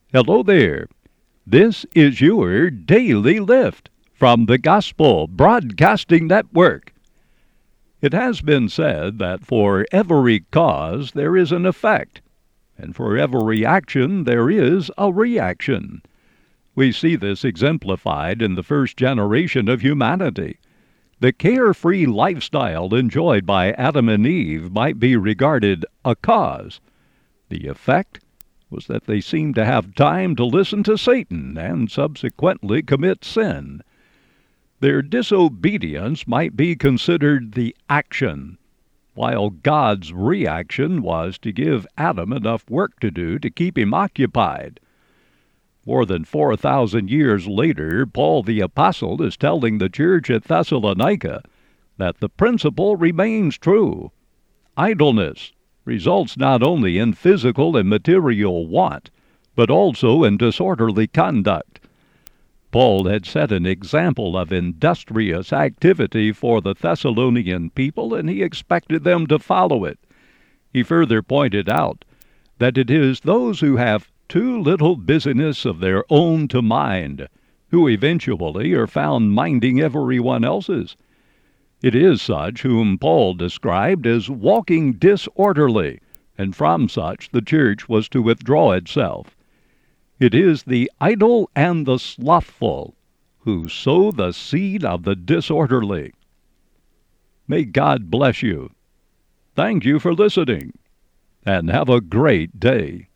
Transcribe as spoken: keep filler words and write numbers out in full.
Hello there. This is your Daily Lift from the Gospel Broadcasting Network. It has been said that for every cause there is an effect, and for every action there is a reaction. We see this exemplified in the first generation of humanity. The carefree lifestyle enjoyed by Adam and Eve might be regarded a cause. The effect was that they seemed to have time to listen to Satan and subsequently commit sin. Their disobedience might be considered the action, while God's reaction was to give Adam enough work to do to keep him occupied. More than four thousand years later, Paul the Apostle is telling the church at Thessalonica that the principle remains true. Idleness results not only in physical and material want, but also in disorderly conduct. Paul had set an example of industrious activity for the Thessalonian people, and he expected them to follow it. He further pointed out that it is those who have too little business of their own to mind who eventually are found minding everyone else's. It is such whom Paul described as walking disorderly, and from such the church was to withdraw itself. It is the idle and the slothful who sow the seed of the disorderly. May God bless you. Thank you for listening, and have a great day.